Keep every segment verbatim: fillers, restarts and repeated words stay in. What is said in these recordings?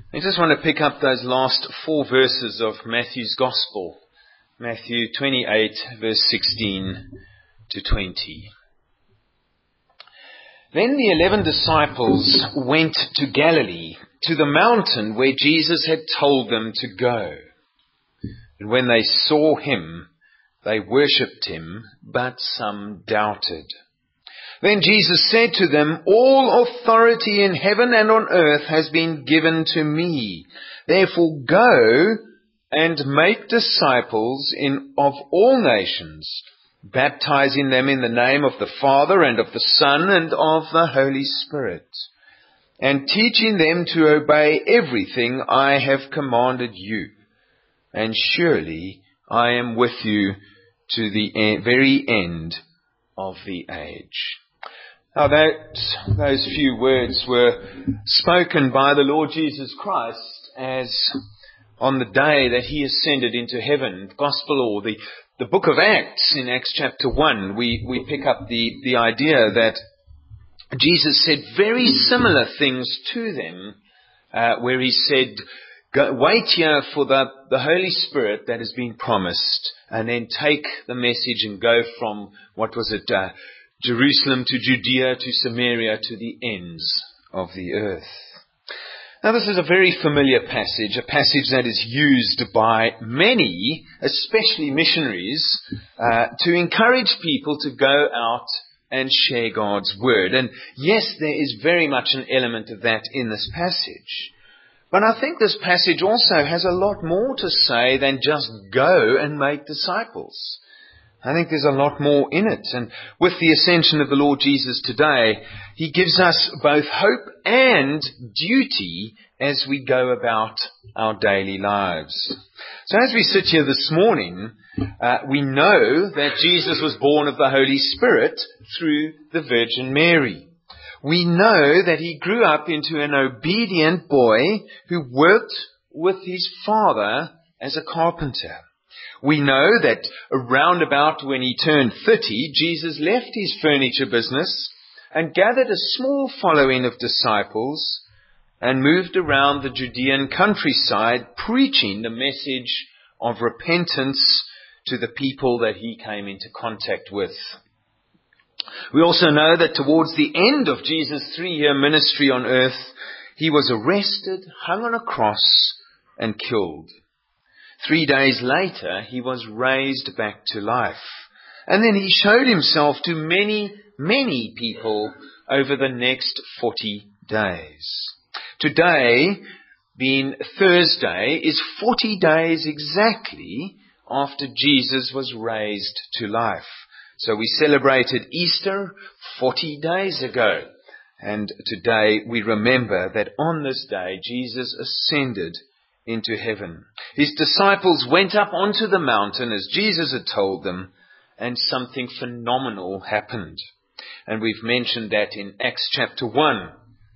I just want to pick up those last four verses of Matthew's Gospel. Matthew twenty-eight, verse sixteen to twenty. Then the eleven disciples went to Galilee, to the mountain where Jesus had told them to go. And when they saw him, they worshipped him, but some doubted. Then Jesus said to them, "All authority in heaven and on earth has been given to me. Therefore go and make disciples in, of all nations, baptizing them in the name of the Father and of the Son and of the Holy Spirit, and teaching them to obey everything I have commanded you. And surely I am with you to the e- very end of the age." Now that, those few words were spoken by the Lord Jesus Christ as on the day that he ascended into heaven. The Gospel, or the, the book of Acts, in Acts chapter one, we, we pick up the, the idea that Jesus said very similar things to them, uh, where he said, Go, wait here for the, the Holy Spirit that has been promised, and then take the message and go from, what was it, uh, Jerusalem to Judea to Samaria to the ends of the earth. Now this is a very familiar passage, a passage that is used by many, especially missionaries, uh, to encourage people to go out and share God's word. And yes, there is very much an element of that in this passage. But I think this passage also has a lot more to say than just go and make disciples. I think there's a lot more in it. And with the ascension of the Lord Jesus today, he gives us both hope and duty as we go about our daily lives. So as we sit here this morning, uh, we know that Jesus was born of the Holy Spirit through the Virgin Mary. We know that he grew up into an obedient boy who worked with his father as a carpenter. We know that around about when he turned thirty, Jesus left his furniture business and gathered a small following of disciples and moved around the Judean countryside preaching the message of repentance to the people that he came into contact with. We also know that towards the end of Jesus' three-year ministry on earth, he was arrested, hung on a cross, and killed. Three days later, he was raised back to life. And then he showed himself to many, many people over the next forty days. Today, being Thursday, is forty days exactly after Jesus was raised to life. So we celebrated Easter forty days ago. And today we remember that on this day, Jesus ascended into heaven. His disciples went up onto the mountain as Jesus had told them, and something phenomenal happened. And we've mentioned that in Acts chapter one.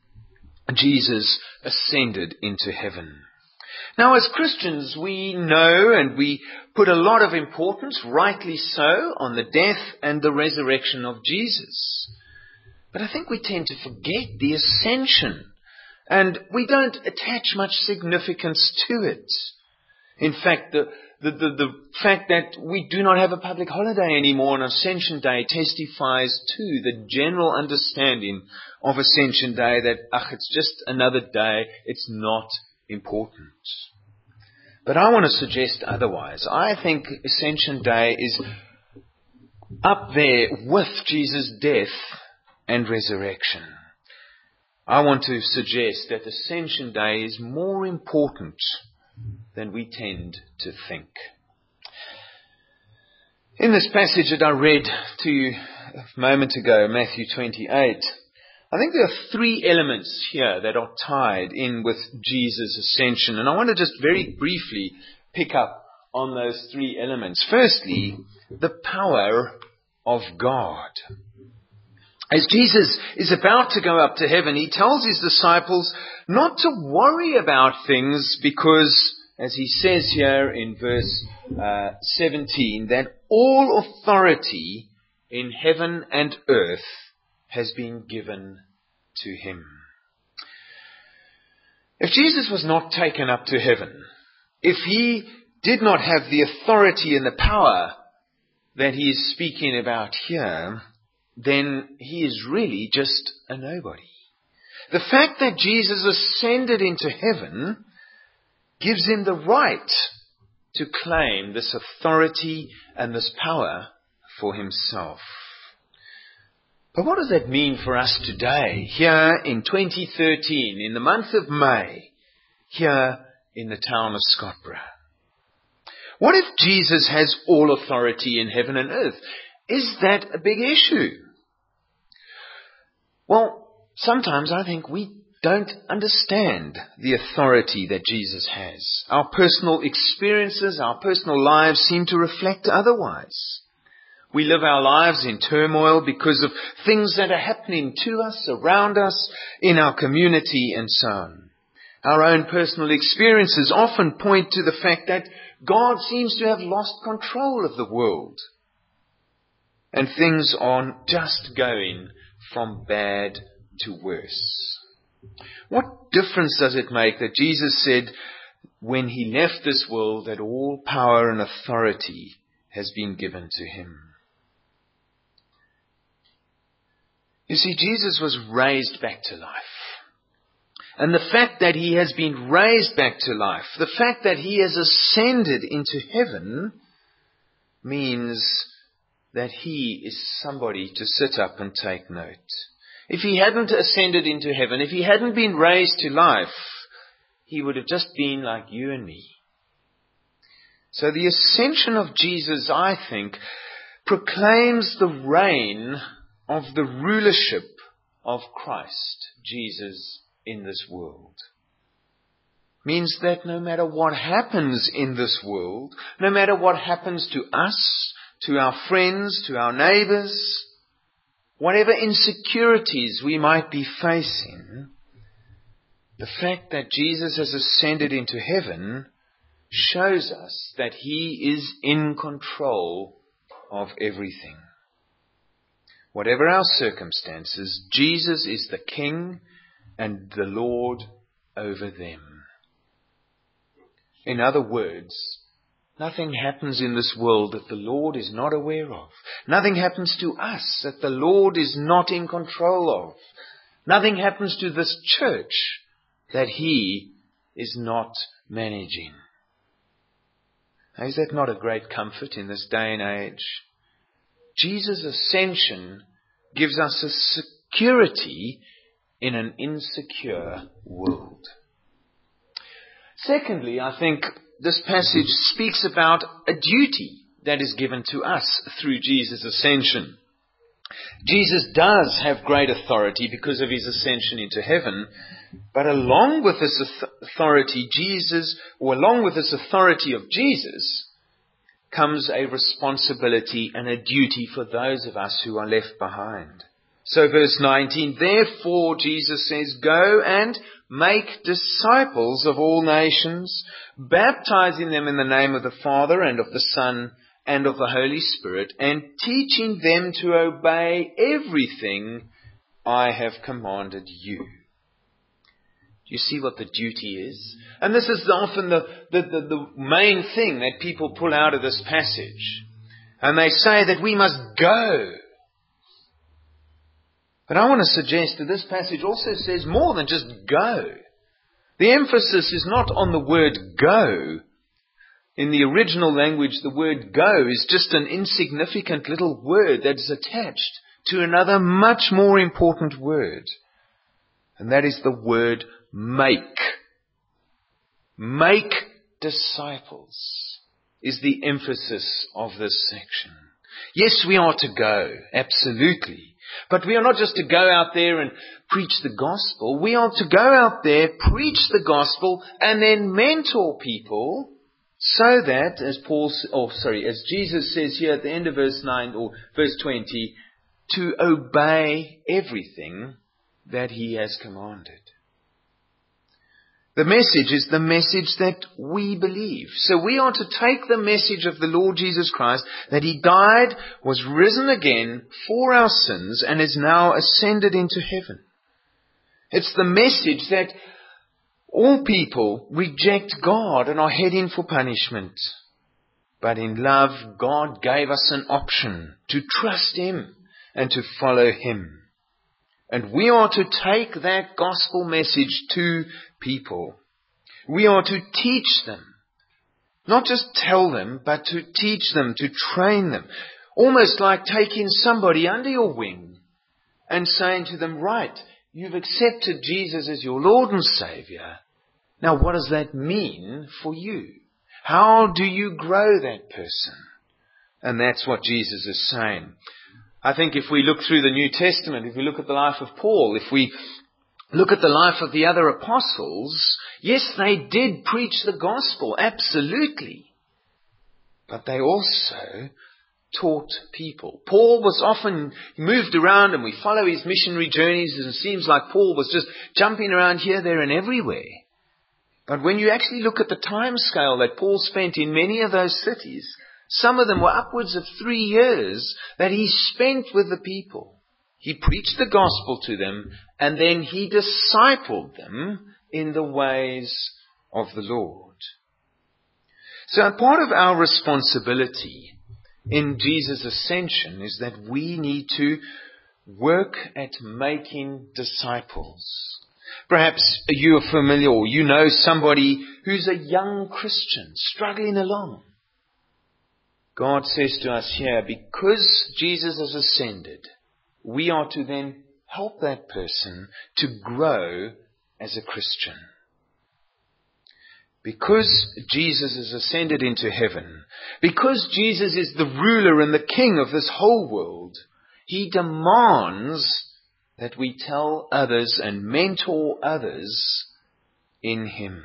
Jesus ascended into heaven. Now as Christians, we know and we put a lot of importance, rightly so, on the death and the resurrection of Jesus. But I think we tend to forget the ascension. And we don't attach much significance to it. In fact, the, the, the, the fact that we do not have a public holiday anymore on Ascension Day testifies to the general understanding of Ascension Day that, ach, it's just another day, it's not important. But I want to suggest otherwise. I think Ascension Day is up there with Jesus' death and resurrection. I want to suggest that Ascension Day is more important than we tend to think. In this passage that I read to you a moment ago, Matthew twenty-eight, I think there are three elements here that are tied in with Jesus' ascension. And I want to just very briefly pick up on those three elements. Firstly, the power of God. As Jesus is about to go up to heaven, he tells his disciples not to worry about things because, as he says here in verse uh, seventeen, that all authority in heaven and earth has been given to him. If Jesus was not taken up to heaven, if he did not have the authority and the power that he is speaking about here, then he is really just a nobody. The fact that Jesus ascended into heaven gives him the right to claim this authority and this power for himself. But what does that mean for us today, here in twenty thirteen, in the month of May, here in the town of Scottsboro? What if Jesus has all authority in heaven and earth? Is that a big issue? Well, sometimes I think we don't understand the authority that Jesus has. Our personal experiences, our personal lives seem to reflect otherwise. We live our lives in turmoil because of things that are happening to us, around us, in our community, and so on. Our own personal experiences often point to the fact that God seems to have lost control of the world. And things are just going from bad to worse. What difference does it make that Jesus said when he left this world that all power and authority has been given to him? You see, Jesus was raised back to life. And the fact that he has been raised back to life, the fact that he has ascended into heaven, means that he is somebody to sit up and take note. If he hadn't ascended into heaven, if he hadn't been raised to life, he would have just been like you and me. So the ascension of Jesus, I think, proclaims the reign of the rulership of Christ, Jesus, in this world. Means that no matter what happens in this world, no matter what happens to us, to our friends, to our neighbors, whatever insecurities we might be facing, the fact that Jesus has ascended into heaven shows us that he is in control of everything. Whatever our circumstances, Jesus is the King and the Lord over them. In other words, nothing happens in this world that the Lord is not aware of. Nothing happens to us that the Lord is not in control of. Nothing happens to this church that he is not managing. Now, is that not a great comfort in this day and age? Jesus' ascension gives us a security in an insecure world. Secondly, I think this passage speaks about a duty that is given to us through Jesus' ascension. Jesus does have great authority because of his ascension into heaven, but along with this authority, Jesus, or along with this authority of Jesus, comes a responsibility and a duty for those of us who are left behind. So verse nineteen, therefore, Jesus says, go and make disciples of all nations, baptizing them in the name of the Father and of the Son and of the Holy Spirit, and teaching them to obey everything I have commanded you. Do you see what the duty is? And this is often the, the, the, the main thing that people pull out of this passage. And they say that we must go. But I want to suggest that this passage also says more than just go. The emphasis is not on the word go. In the original language, the word go is just an insignificant little word that is attached to another much more important word. And that is the word make. Make disciples is the emphasis of this section. Yes, we are to go, absolutely. But we are not just to go out there and preach the gospel. We are to go out there, preach the gospel, and then mentor people so that, as Paul, oh sorry, as Jesus says here at the end of verse nine or verse twenty, to obey everything that he has commanded. The message is the message that we believe. So we are to take the message of the Lord Jesus Christ, that he died, was risen again for our sins, and is now ascended into heaven. It's the message that All people reject God and are heading for punishment. But in love, God gave us an option to trust Him and to follow Him. And we are to take that gospel message to people. We are to teach them. Not just tell them, but to teach them, to train them. Almost like taking somebody under your wing and saying to them, right, you've accepted Jesus as your Lord and Savior. Now what does that mean for you? How do you grow that person? And that's what Jesus is saying. I think if we look through the New Testament, if we look at the life of Paul, if we look at the life of the other apostles, yes, they did preach the gospel, absolutely. But they also taught people. Paul was often moved around, and we follow his missionary journeys, and it seems like Paul was just jumping around here, there and everywhere. But when you actually look at the time scale that Paul spent in many of those cities, some of them were upwards of three years that he spent with the people. He preached the gospel to them, and then he discipled them in the ways of the Lord. So part of our responsibility in Jesus' ascension is that we need to work at making disciples. Perhaps you are familiar, or you know somebody who's a young Christian struggling along. God says to us here, because Jesus has ascended, we are to then help that person to grow as a Christian. Because Jesus has ascended into heaven, because Jesus is the ruler and the king of this whole world, He demands that we tell others and mentor others in Him.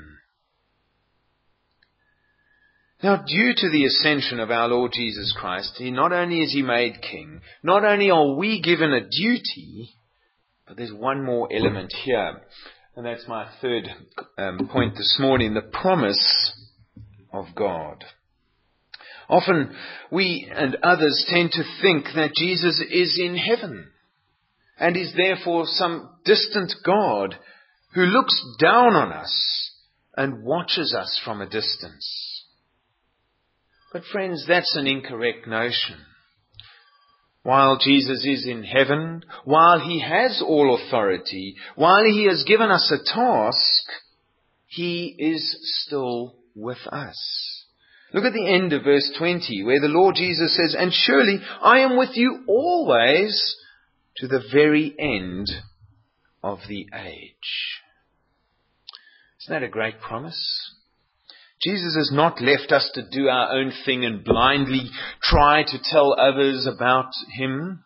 Now, due to the ascension of our Lord Jesus Christ, He not only is He made King, not only are we given a duty, but there's one more element here. And that's my third um, point this morning, the promise of God. Often we and others tend to think that Jesus is in heaven and is therefore some distant God who looks down on us and watches us from a distance. But friends, that's an incorrect notion. While Jesus is in heaven, while He has all authority, while He has given us a task, He is still with us. Look at the end of verse twenty, where the Lord Jesus says, "And surely I am with you always to the very end of the age." Isn't that a great promise? Jesus has not left us to do our own thing and blindly try to tell others about Him.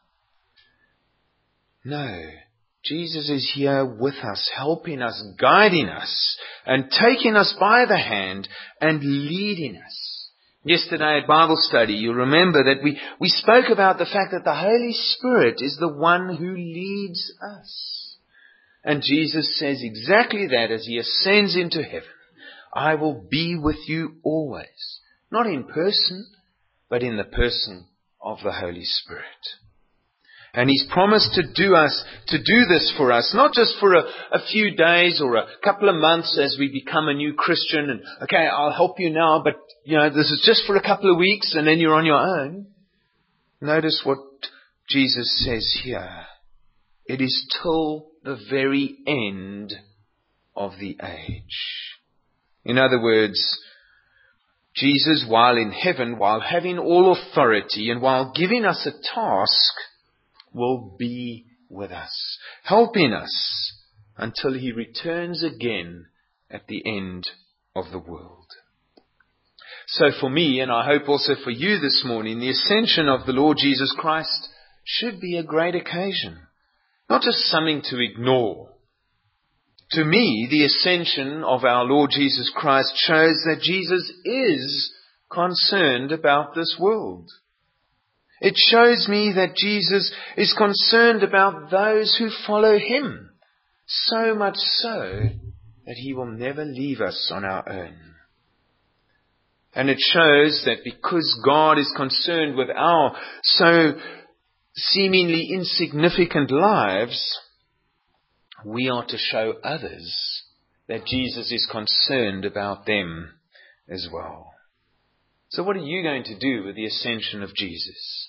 No, Jesus is here with us, helping us, guiding us, and taking us by the hand and leading us. Yesterday at Bible study, you remember that we, we spoke about the fact that the Holy Spirit is the one who leads us. And Jesus says exactly that as He ascends into heaven. I will be with you always. Not in person, but in the person of the Holy Spirit. And He's promised to do us, to do this for us, not just for a, a few days or a couple of months as we become a new Christian and, okay, I'll help you now, but, you know, this is just for a couple of weeks and then you're on your own. Notice what Jesus says here. It is till the very end of the age. In other words, Jesus, while in heaven, while having all authority and while giving us a task, will be with us, helping us until He returns again at the end of the world. So for me, and I hope also for you this morning, the ascension of the Lord Jesus Christ should be a great occasion, not just something to ignore. To me, the ascension of our Lord Jesus Christ shows that Jesus is concerned about this world. It shows me that Jesus is concerned about those who follow Him, so much so that He will never leave us on our own. And it shows that because God is concerned with our so seemingly insignificant lives, we are to show others that Jesus is concerned about them as well. So what are you going to do with the ascension of Jesus?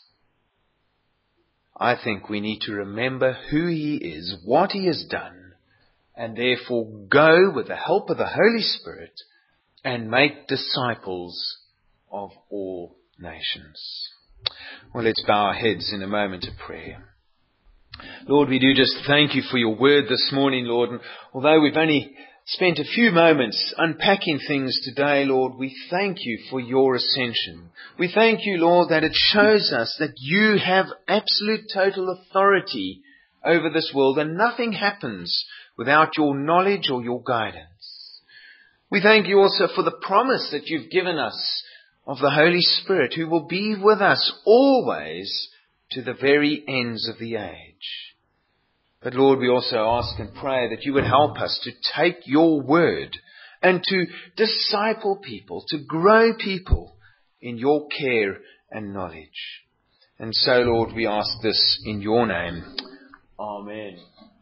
I think we need to remember who he is, what he has done, and therefore go with the help of the Holy Spirit and make disciples of all nations. Well, let's bow our heads in a moment of prayer. Lord, we do just thank you for your word this morning, Lord. And although we've only spent a few moments unpacking things today, Lord, we thank you for your ascension. We thank you, Lord, that it shows us that you have absolute total authority over this world and nothing happens without your knowledge or your guidance. We thank you also for the promise that you've given us of the Holy Spirit, who will be with us always to the very ends of the age. But Lord, we also ask and pray that you would help us to take your word and to disciple people, to grow people in your care and knowledge. And so, Lord, we ask this in your name. Amen.